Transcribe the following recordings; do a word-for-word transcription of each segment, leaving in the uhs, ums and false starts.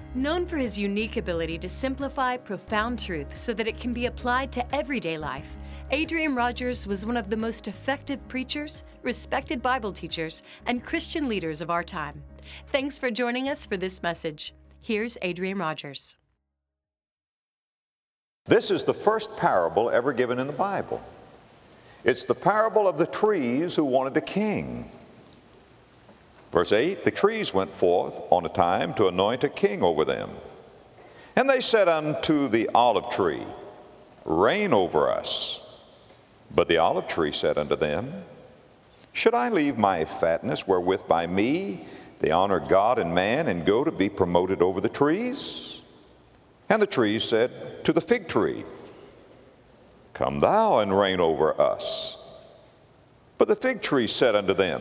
Known for his unique ability to simplify profound truth so that it can be applied to everyday life, Adrian Rogers was one of the most effective preachers, respected Bible teachers, and Christian leaders of our time. Thanks for joining us for this message. Here's Adrian Rogers. This is the first parable ever given in the Bible. It's the parable of the trees who wanted a king. Verse eight, the trees went forth on a time to anoint a king over them. And they said unto the olive tree, Reign over us. But the olive tree said unto them, Should I leave my fatness wherewith by me they honor God and man, and go to be promoted over the trees? And the trees said to the fig tree, Come thou and reign over us. But the fig tree said unto them,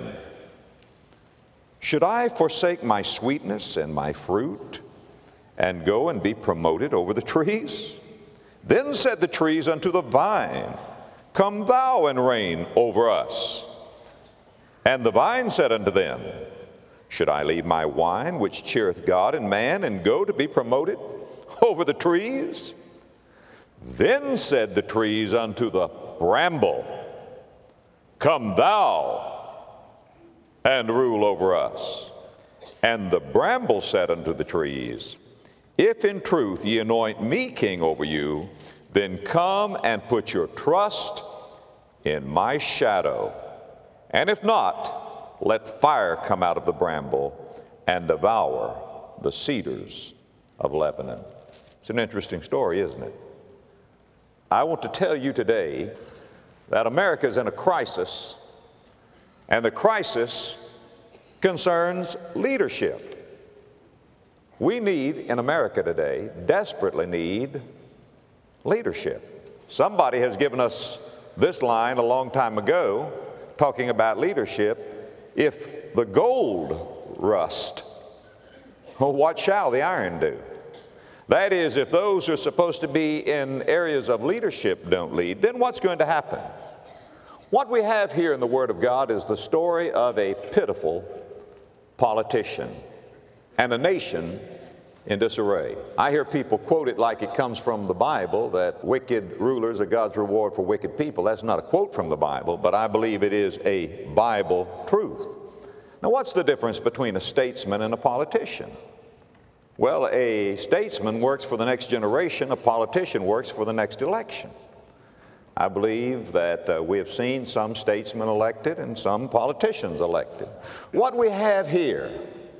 Should I forsake my sweetness and my fruit, and go and be promoted over the trees? Then said the trees unto the vine, Come thou and reign over us. And the vine said unto them, Should I leave my wine, which cheereth God and man, and go to be promoted over the trees? Then said the trees unto the bramble, Come thou and rule over us. And the bramble said unto the trees, If in truth ye anoint me king over you, then come and put your trust in my shadow. And if not, let fire come out of the bramble and devour the cedars of Lebanon. It's an interesting story, isn't it? I want to tell you today that America is in a crisis, and the crisis concerns leadership. We need, in America today, desperately need leadership. Somebody has given us this line a long time ago, talking about leadership. If the gold rust, what shall the iron do? That is, if those who are supposed to be in areas of leadership don't lead, then what's going to happen? What we have here in the Word of God is the story of a pitiful politician and a nation in disarray. I hear people quote it like it comes from the Bible, that wicked rulers are God's reward for wicked people. That's not a quote from the Bible, but I believe it is a Bible truth. Now, what's the difference between a statesman and a politician? Well, a statesman works for the next generation, a politician works for the next election. I believe that uh, we have seen some statesmen elected and some politicians elected. What we have here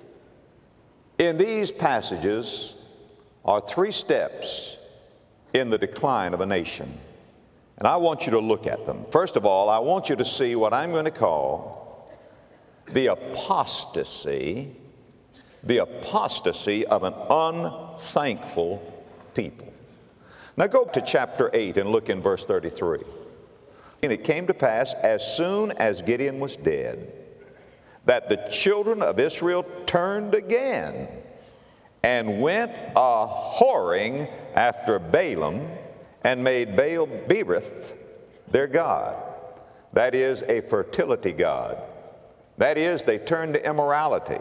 in these passages are three steps in the decline of a nation. And I want you to look at them. First of all, I want you to see what I'm going to call the apostasy, the apostasy of an unthankful people. Now go to chapter eight and look in verse thirty-three. And it came to pass, as soon as Gideon was dead, that the children of Israel turned again and went a whoring after Balaam, and made Baal Berith their god. That is, a fertility god. That is, they turned to immorality.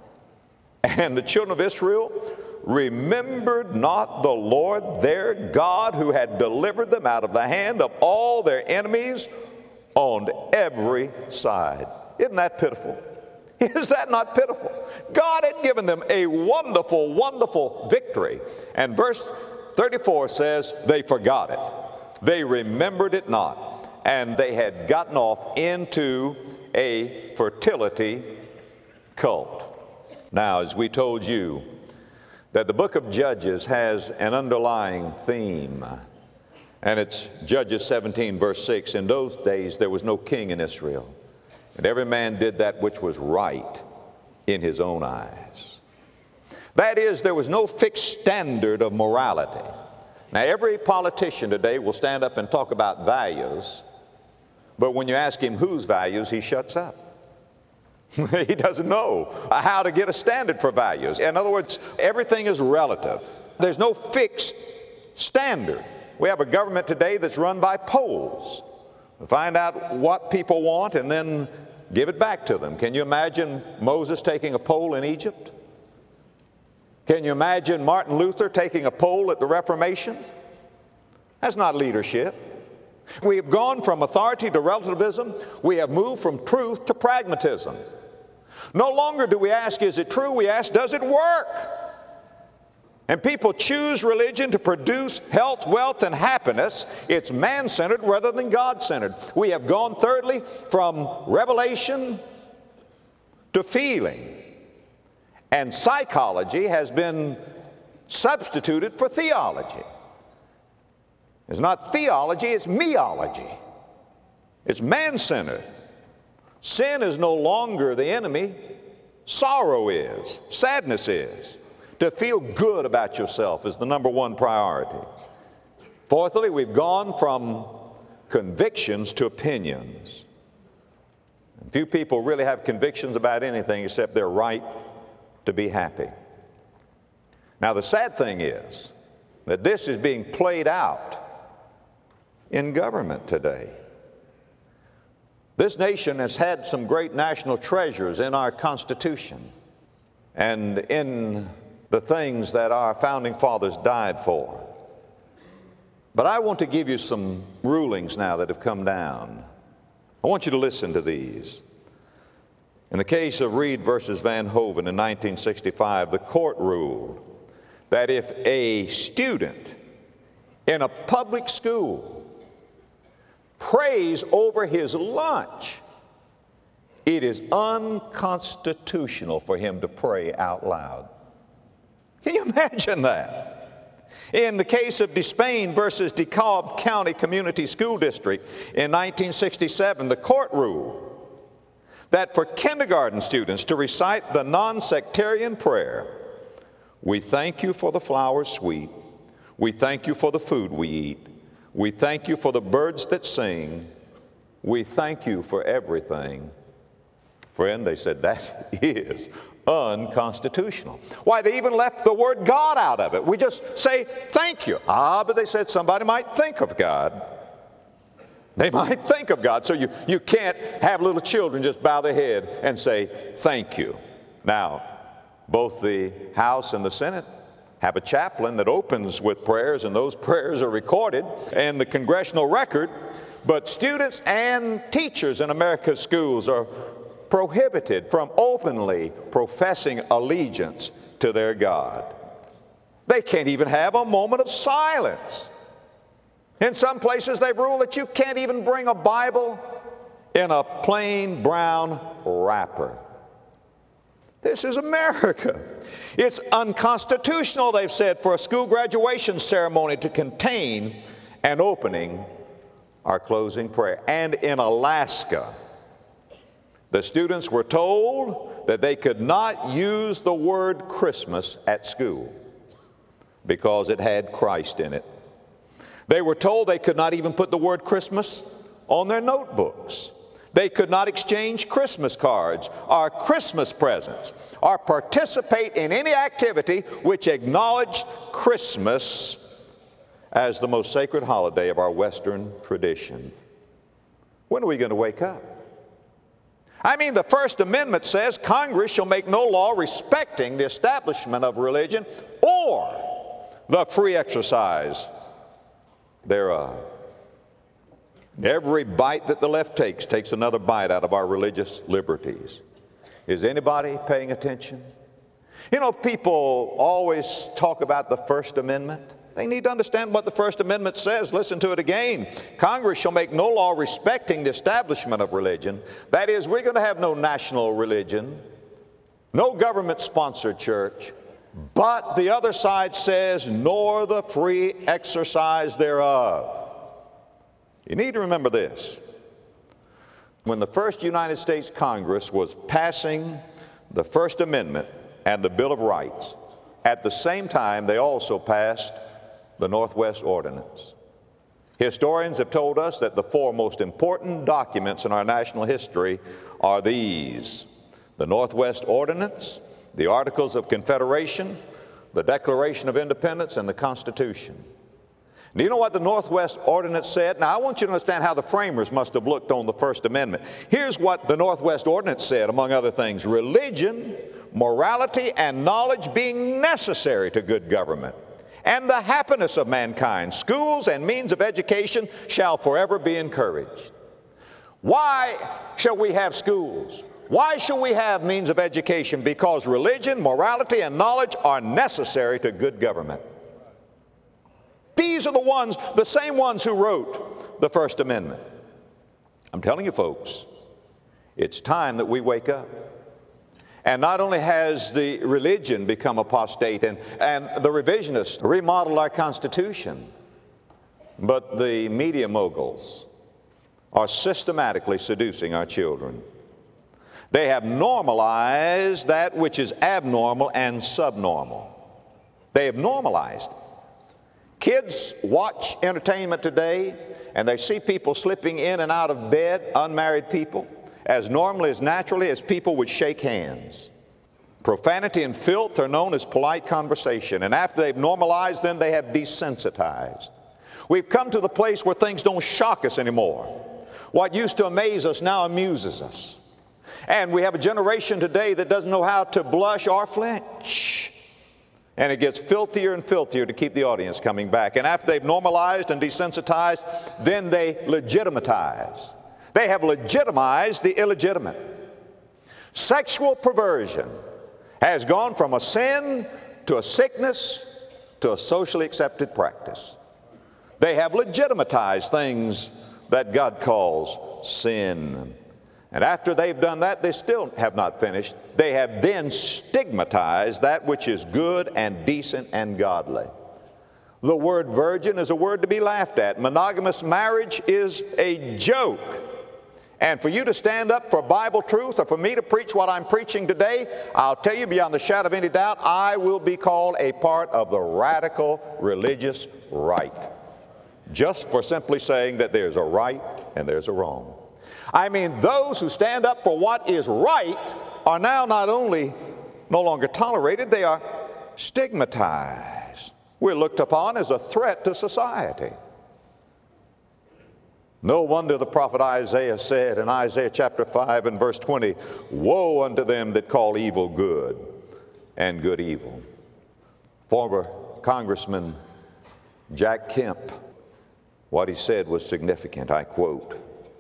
And the children of Israel remembered not the Lord their God, who had delivered them out of the hand of all their enemies on every side. Isn't that pitiful? Is that not pitiful? God had given them a wonderful, wonderful victory. And verse thirty-four says, they forgot it. They remembered it not. And they had gotten off into a fertility cult. Now, as we told you, that the book of Judges has an underlying theme, and it's Judges seventeen, verse six. In those days there was no king in Israel, and every man did that which was right in his own eyes. That is, there was no fixed standard of morality. Now, every politician today will stand up and talk about values, but when you ask him whose values, he shuts up. He doesn't know how to get a standard for values. In other words, everything is relative. There's no fixed standard. We have a government today that's run by polls. Find out what people want and then give it back to them. Can you imagine Moses taking a poll in Egypt? Can you imagine Martin Luther taking a poll at the Reformation? That's not leadership. We have gone from authority to relativism. We have moved from truth to pragmatism. No longer do we ask, is it true? We ask, does it work? And people choose religion to produce health, wealth, and happiness. It's man-centered rather than God-centered. We have gone, thirdly, from revelation to feeling. And psychology has been substituted for theology. It's not theology, it's meology. It's man-centered. Sin is no longer the enemy. Sorrow is. Sadness is. To feel good about yourself is the number one priority. Fourthly, we've gone from convictions to opinions. Few people really have convictions about anything except they're right to be happy. Now, the sad thing is that this is being played out in government today. This nation has had some great national treasures in our Constitution and in the things that our founding fathers died for. But I want to give you some rulings now that have come down. I want you to listen to these. In the case of Reed versus Van Hoven in nineteen sixty-five, the court ruled that if a student in a public school prays over his lunch, it is unconstitutional for him to pray out loud. Can you imagine that? In the case of Despain versus DeKalb County Community School District in nineteen sixty-seven, the court ruled that for kindergarten students to recite the non-sectarian prayer, "We thank you for the flowers sweet, we thank you for the food we eat, we thank you for the birds that sing, we thank you for everything." Friend, they said that is unconstitutional. Why, they even left the word God out of it. We just say thank you. Ah, but they said somebody might think of God. They might think of God. So you, you can't have little children just bow their head and say thank you. Now, both the House and the Senate have a chaplain that opens with prayers, and those prayers are recorded in the congressional record. But students and teachers in America's schools are prohibited from openly professing allegiance to their God. They can't even have a moment of silence. In some places they've ruled that you can't even bring a Bible in a plain brown wrapper. This is America. It's unconstitutional, they've said, for a school graduation ceremony to contain an opening or closing prayer. And in Alaska, the students were told that they could not use the word Christmas at school because it had Christ in it. They were told they could not even put the word Christmas on their notebooks. They could not exchange Christmas cards or Christmas presents or participate in any activity which acknowledged Christmas as the most sacred holiday of our Western tradition. When are we going to wake up? I mean, the First Amendment says Congress shall make no law respecting the establishment of religion or the free exercise thereof. Every bite that the left takes takes another bite out of our religious liberties. Is anybody paying attention? You know, people always talk about the First Amendment. They need to understand what the First Amendment says. Listen to it again. Congress shall make no law respecting the establishment of religion. That is, we're going to have no national religion, no government-sponsored church, but the other side says, nor the free exercise thereof. You need to remember this. When the first United States Congress was passing the First Amendment and the Bill of Rights, at the same time they also passed the Northwest Ordinance. Historians have told us that the four most important documents in our national history are these: the Northwest Ordinance, the Articles of Confederation, the Declaration of Independence, and the Constitution. Do you know what the Northwest Ordinance said? Now, I want you to understand how the framers must have looked on the First Amendment. Here's what the Northwest Ordinance said, among other things: religion morality and knowledge being necessary to good government, and the happiness of mankind, schools and means of education shall forever be encouraged. Why shall we have schools? Why shall we have means of education? Because religion, morality, and knowledge are necessary to good government. These are the ones, the same ones who wrote the First Amendment. I'm telling you, folks, it's time that we wake up. And not only has the religion become apostate and, and the revisionists remodeled our Constitution, but the media moguls are systematically seducing our children. They have normalized that which is abnormal and subnormal. They have normalized it. Kids watch entertainment today, and they see people slipping in and out of bed, unmarried people, as normally, as naturally as people would shake hands. Profanity and filth are known as polite conversation, and after they've normalized them, they have desensitized. We've come to the place where things don't shock us anymore. What used to amaze us now amuses us. And we have a generation today that doesn't know how to blush or flinch. And it gets filthier and filthier to keep the audience coming back. And after they've normalized and desensitized, then they legitimatize. They have legitimized the illegitimate. Sexual perversion has gone from a sin to a sickness to a socially accepted practice. They have legitimatized things that God calls sin. And after they've done that, they still have not finished. They have then stigmatized that which is good and decent and godly. The word virgin is a word to be laughed at. Monogamous marriage is a joke. And for you to stand up for Bible truth, or for me to preach what I'm preaching today, I'll tell you beyond the shadow of any doubt, I will be called a part of the radical religious right. Just for simply saying that there's a right and there's a wrong. I mean, those who stand up for what is right are now not only no longer tolerated, they are stigmatized. We're looked upon as a threat to society. No wonder the prophet Isaiah said in Isaiah chapter five and verse twenty, "Woe unto them that call evil good and good evil." Former Congressman Jack Kemp, what he said was significant. I quote,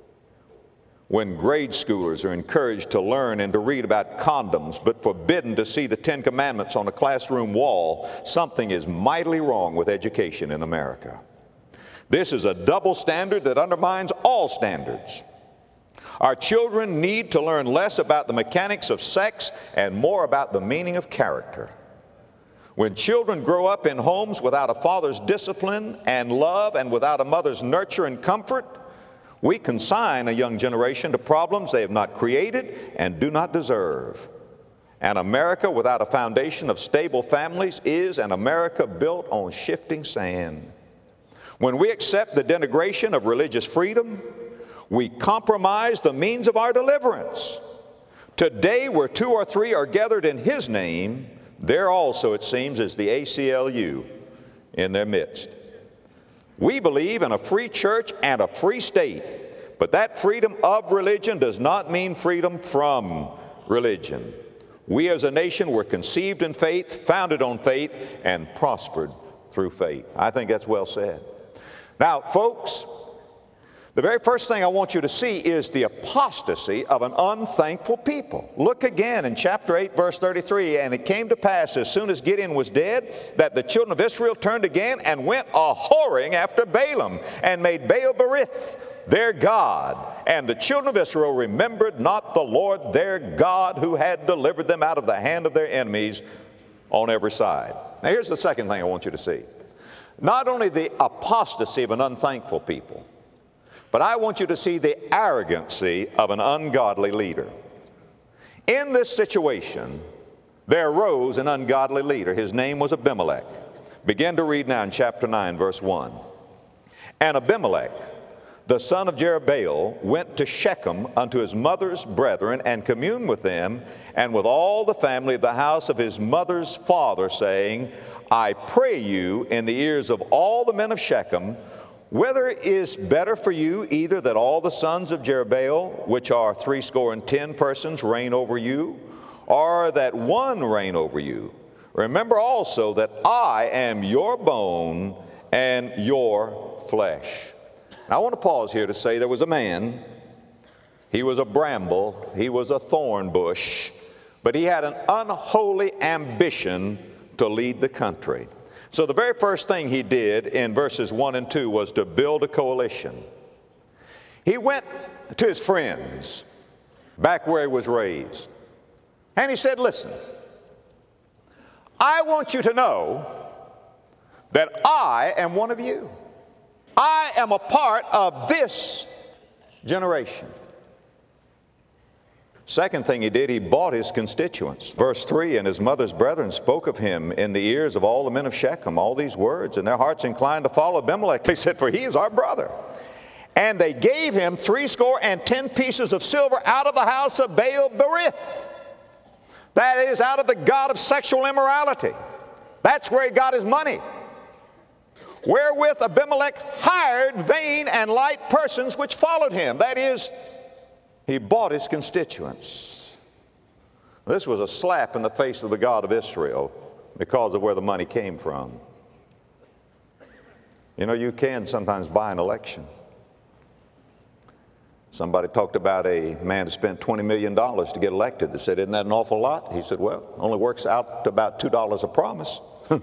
"When grade schoolers are encouraged to learn and to read about condoms but forbidden to see the Ten Commandments on a classroom wall, something is mightily wrong with education in America. This is a double standard that undermines all standards. Our children need to learn less about the mechanics of sex and more about the meaning of character. When children grow up in homes without a father's discipline and love and without a mother's nurture and comfort, we consign a young generation to problems they have not created and do not deserve. An America without a foundation of stable families is an America built on shifting sand. When we accept the denigration of religious freedom, we compromise the means of our deliverance. Today, where two or three are gathered in His name, there also, it seems, is the A C L U in their midst. We believe in a free church and a free state, but that freedom of religion does not mean freedom from religion. We as a nation were conceived in faith, founded on faith, and prospered through faith." I think that's well said. Now, folks, the very first thing I want you to see is the apostasy of an unthankful people. Look again in chapter eight, verse thirty-three. "And it came to pass, as soon as Gideon was dead, that the children of Israel turned again and went a-whoring after Balaam, and made Baal-berith their god. And the children of Israel remembered not the Lord their God, who had delivered them out of the hand of their enemies on every side." Now, here's the second thing I want you to see. Not only the apostasy of an unthankful people, but I want you to see the arrogancy of an ungodly leader. In this situation, there arose an ungodly leader. His name was Abimelech. Begin to read now in chapter nine, verse one. "And Abimelech, the son of Jerubbaal, went to Shechem unto his mother's brethren, and communed with them, and with all the family of the house of his mother's father, saying, I pray you in the ears of all the men of Shechem, whether it is better for you either that all the sons of Jerubbaal, which are threescore and ten persons, reign over you, or that one reign over you? Remember also that I am your bone and your flesh. Now, I want to pause here to say there was a man. He was a bramble. He was a thorn bush. But he had an unholy ambition to lead the country. So the very first thing he did in verses one and two was to build a coalition. He went to his friends back where he was raised. And he said, listen, I want you to know that I am one of you. I am a part of this generation. Second thing he did, he bought his constituents. Verse three, and his mother's brethren spoke of him in the ears of all the men of Shechem, all these words, and their hearts inclined to follow Abimelech. They said, for he is our brother. And they gave him threescore and ten pieces of silver out of the house of Baal Berith. That is, out of the god of sexual immorality. That's where he got his money. Wherewith Abimelech hired vain and light persons which followed him. That is, he bought his constituents. This was a slap in the face of the God of Israel because of where the money came from. You know, you can sometimes buy an election. Somebody talked about a man who spent twenty million dollars to get elected. They said, isn't that an awful lot? He said, well, it only works out to about two dollars a promise. You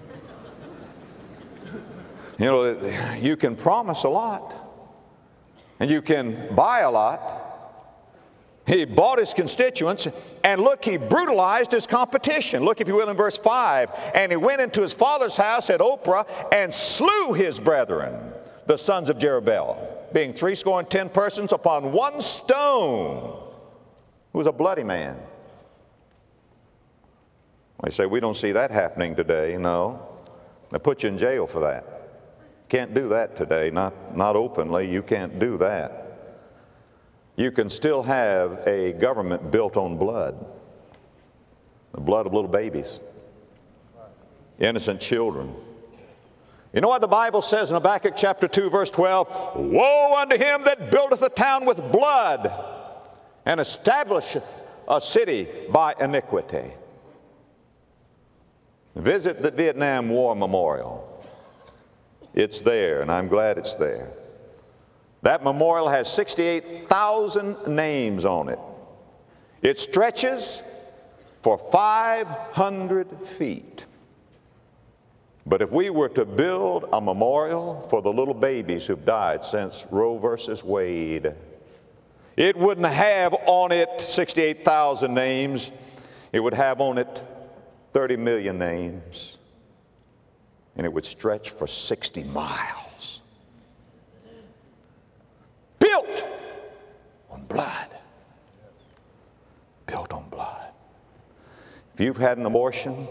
know, you can promise a lot, and you can buy a lot. He bought his constituents, and look, he brutalized his competition. Look, if you will, in verse five, and he went into his father's house at Ophrah and slew his brethren, the sons of Jerubbaal, being threescore and ten persons upon one stone, who was a bloody man. They say, we don't see that happening today. No, they put you in jail for that. Can't do that today, not, not openly. You can't do that. You can still have a government built on blood, the blood of little babies, innocent children. You know what the Bible says in Habakkuk chapter two, verse twelve? Woe unto him that buildeth a town with blood and establisheth a city by iniquity. Visit the Vietnam War Memorial. It's there, and I'm glad it's there. That memorial has sixty-eight thousand names on it. It stretches for five hundred feet. But if we were to build a memorial for the little babies who've died since Roe versus Wade, it wouldn't have on it sixty-eight thousand names. It would have on it thirty million names. And it would stretch for sixty miles. Built on blood. Built on blood. If you've had an abortion,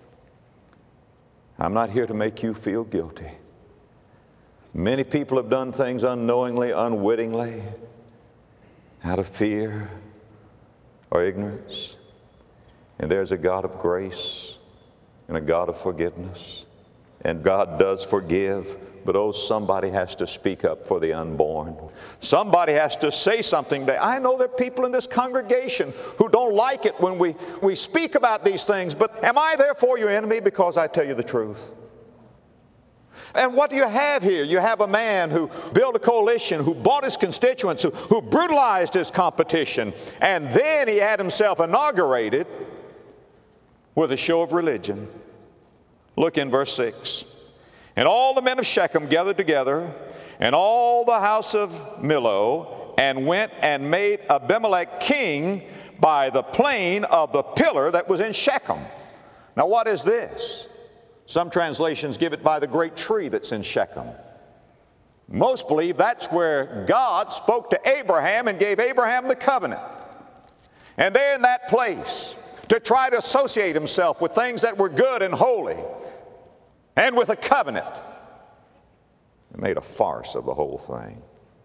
I'm not here to make you feel guilty. Many people have done things unknowingly, unwittingly, out of fear or ignorance. And there's a God of grace and a God of forgiveness. And God does forgive, but oh, somebody has to speak up for the unborn. Somebody has to say something. I know there are people in this congregation who don't like it when we, we speak about these things, but am I therefore your enemy because I tell you the truth? And what do you have here? You have a man who built a coalition, who bought his constituents, who, who brutalized his competition, and then he had himself inaugurated with a show of religion. Look in verse six. And all the men of Shechem gathered together, and all the house of Millo, and went and made Abimelech king by the plain of the pillar that was in Shechem. Now what is this? Some translations give it by the great tree that's in Shechem. Most believe that's where God spoke to Abraham and gave Abraham the covenant. And there in that place, to try to associate himself with things that were good and holy, and with a covenant, it made a farce of the whole thing.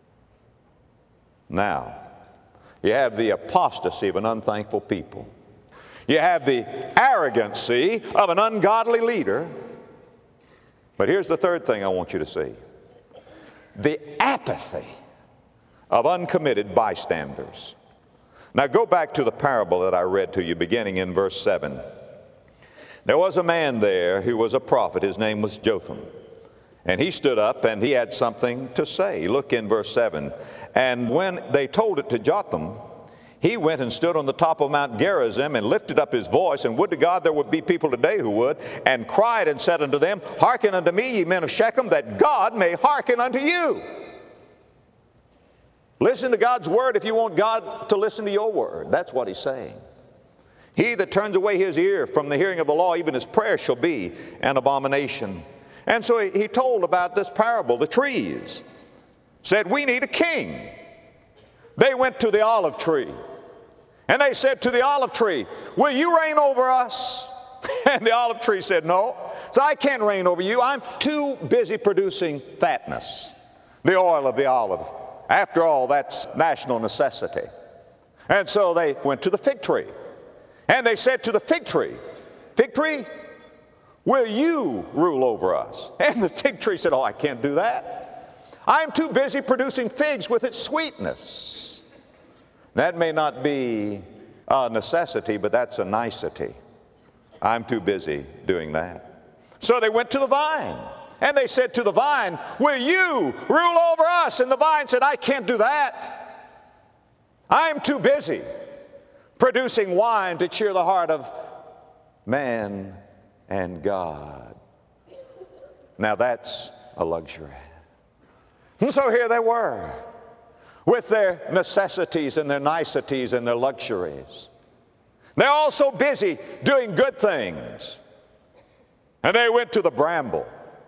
Now, you have the apostasy of an unthankful people. You have the arrogancy of an ungodly leader. But here's the third thing I want you to see. The apathy of uncommitted bystanders. Now go back to the parable that I read to you, beginning in verse seven. There was a man there who was a prophet. His name was Jotham. And he stood up and he had something to say. Look in verse seven. And when they told it to Jotham, he went and stood on the top of Mount Gerizim and lifted up his voice, and would to God there would be people today who would, and cried and said unto them, Hearken unto me, ye men of Shechem, that God may hearken unto you. Listen to God's word if you want God to listen to your word. That's what he's saying. He that turns away his ear from the hearing of the law, even his prayer shall be an abomination. And so he, he told about this parable. The trees said, we need a king. They went to the olive tree. And they said to the olive tree, will you reign over us? And the olive tree said, no. So I can't reign over you. I'm too busy producing fatness, the oil of the olive. After all, that's national necessity. And so they went to the fig tree. And they said to the fig tree, fig tree, will you rule over us? And the fig tree said, oh, I can't do that. I'm too busy producing figs with its sweetness. That may not be a necessity, but that's a nicety. I'm too busy doing that. So they went to the vine, and they said to the vine, will you rule over us? And the vine said, I can't do that. I'm too busy producing wine to cheer the heart of man and God. Now that's a luxury. And so here they were, with their necessities and their niceties and their luxuries. They're all so busy doing good things. And they went to the bramble.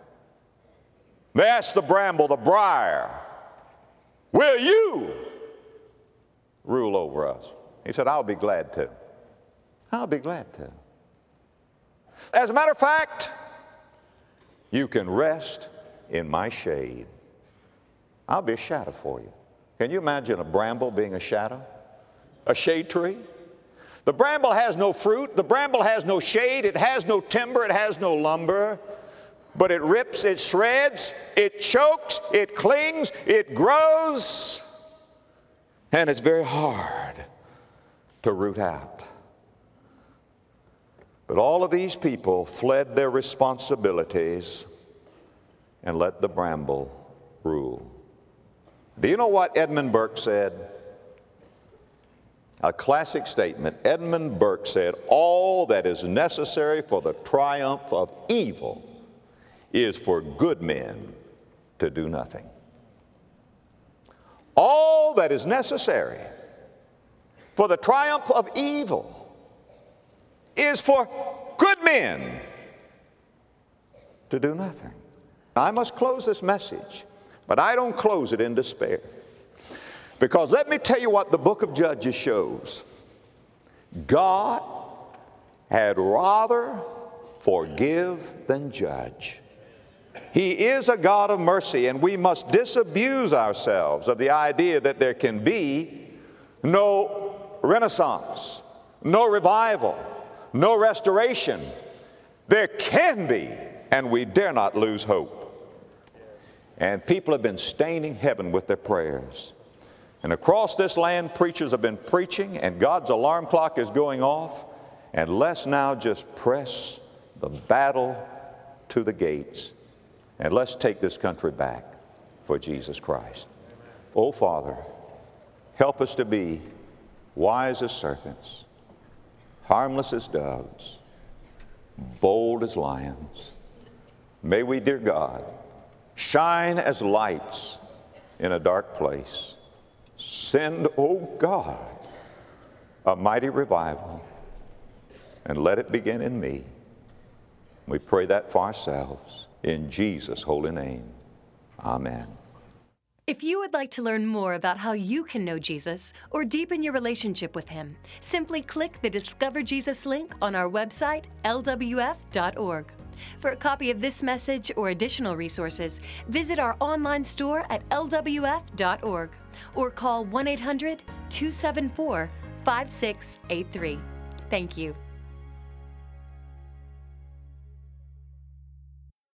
They asked the bramble, the briar, will you rule over us? He said, I'll be glad to. I'll be glad to. As a matter of fact, you can rest in my shade. I'll be a shadow for you. Can you imagine a bramble being a shadow? A shade tree? The bramble has no fruit. The bramble has no shade. It has no timber. It has no lumber. But it rips, it shreds, it chokes, it clings, it grows. And it's very hard to root out. But all of these people fled their responsibilities and let the bramble rule. Do you know what Edmund Burke said? A classic statement. Edmund Burke said, all that is necessary for the triumph of evil is for good men to do nothing. All that is necessary for the triumph of evil is for good men to do nothing. I must close this message, but I don't close it in despair. Because let me tell you what the book of Judges shows. God had rather forgive than judge. He is a God of mercy, and we must disabuse ourselves of the idea that there can be no renaissance, no revival, no restoration. There can be, and we dare not lose hope. And people have been staining heaven with their prayers. And across this land, preachers have been preaching, and God's alarm clock is going off. And let's now just press the battle to the gates. And let's take this country back for Jesus Christ. Oh, Father, help us to be wise as serpents, harmless as doves, bold as lions. May we, dear God, shine as lights in a dark place. Send, oh God, a mighty revival, and let it begin in me. We pray that for ourselves. In Jesus' holy name, amen. If you would like to learn more about how you can know Jesus or deepen your relationship with Him, simply click the Discover Jesus link on our website, L W F dot org. For a copy of this message or additional resources, visit our online store at L W F dot org or call one eight hundred, two seven four, five six eight three. Thank you.